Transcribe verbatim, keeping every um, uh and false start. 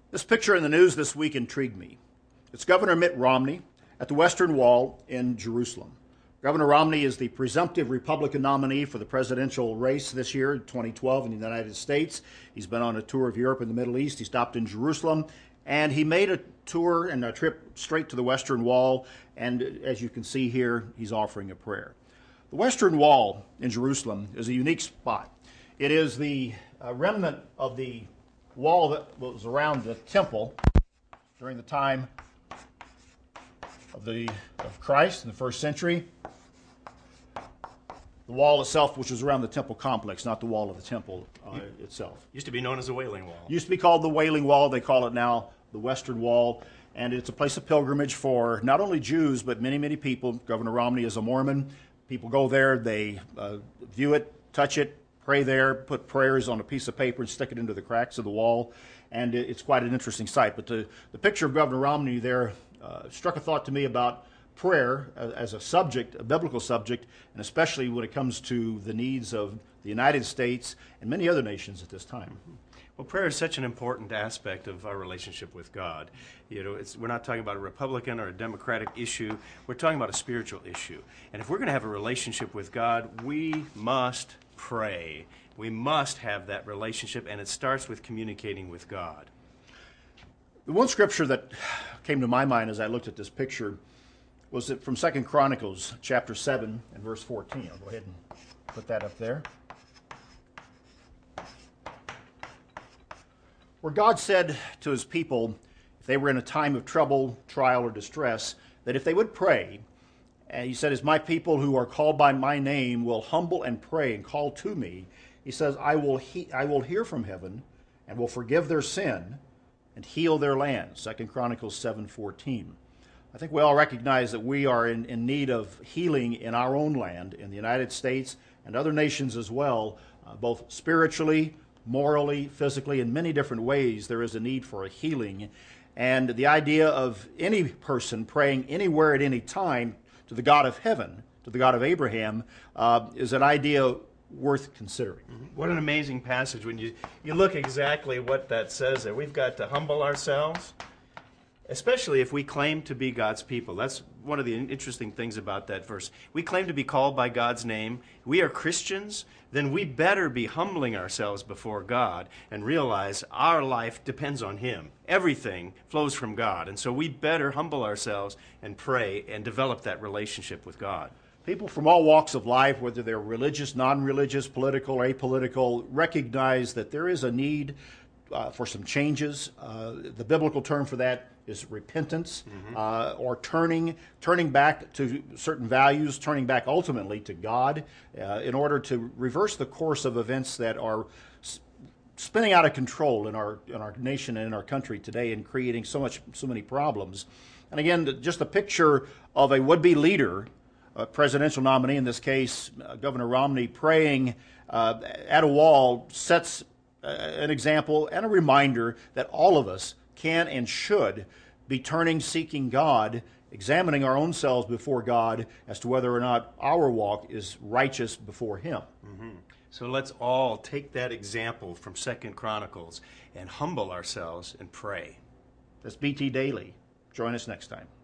This picture in the news this week intrigued me. It's Governor Mitt Romney at the Western Wall in Jerusalem. Governor Romney is the presumptive Republican nominee for the presidential race this year, twenty twelve, in the United States. He's been on a tour of Europe and the Middle East. He stopped in Jerusalem, and he made a tour and a trip straight to the Western Wall, and as you can see here, he's offering a prayer. The Western Wall in Jerusalem is a unique spot. It is the uh, remnant of the wall that was around the temple during the time of the of Christ in the first century. The wall itself, which was around the temple complex, not the wall of the temple uh, itself. Used to be known as the Wailing Wall. Used to be called the Wailing Wall. They call it now the Western Wall. And it's a place of pilgrimage for not only Jews, but many, many people. Governor Romney is a Mormon. People go there, they uh, view it, touch it, pray there, put prayers on a piece of paper and stick it into the cracks of the wall. And it's quite an interesting sight. But the, the picture of Governor Romney there uh, struck a thought to me about prayer as a subject, a biblical subject, and especially when it comes to the needs of the United States and many other nations at this time. Well, prayer is such an important aspect of our relationship with God. You know, it's, we're not talking about a Republican or a Democratic issue. We're talking about a spiritual issue. And if we're going to have a relationship with God, we must pray. We must have that relationship, and it starts with communicating with God. The one scripture that came to my mind as I looked at this picture was it from Second Chronicles chapter seven and verse fourteen. I'll go ahead and put that up there. Where God said to his people, if they were in a time of trouble, trial, or distress, that if they would pray, and he said, as my people who are called by my name will humble and pray and call to me, he says, I will he- I will hear from heaven and will forgive their sin and heal their land. Second Chronicles seven fourteen. I think we all recognize that we are in, in need of healing in our own land, in the United States and other nations as well, uh, both spiritually, morally, physically, in many different ways. There is a need for a healing. And the idea of any person praying anywhere at any time to the God of heaven, to the God of Abraham, uh, is an idea worth considering. What an amazing passage when you, you look exactly what that says there. We've got to humble ourselves, especially if we claim to be God's people. That's one of the interesting things about that verse. We claim to be called by God's name. We are Christians. Then we better be humbling ourselves before God and realize our life depends on Him. Everything flows from God. And so we better humble ourselves and pray and develop that relationship with God. People from all walks of life, whether they're religious, non-religious, political, or apolitical, recognize that there is a need uh, for some changes. Uh, the biblical term for that is repentance, mm-hmm. uh, or turning turning back to certain values, turning back ultimately to God, uh, in order to reverse the course of events that are s- spinning out of control in our in our nation and in our country today, and creating so much so many problems. And again, just a picture of a would-be leader, a presidential nominee in this case, uh, Governor Romney, praying uh, at a wall sets uh, an example and a reminder that all of us can and should be turning, seeking God, examining our own selves before God as to whether or not our walk is righteous before Him. Mm-hmm. So let's all take that example from Second Chronicles and humble ourselves and pray. That's B T Daily. Join us next time.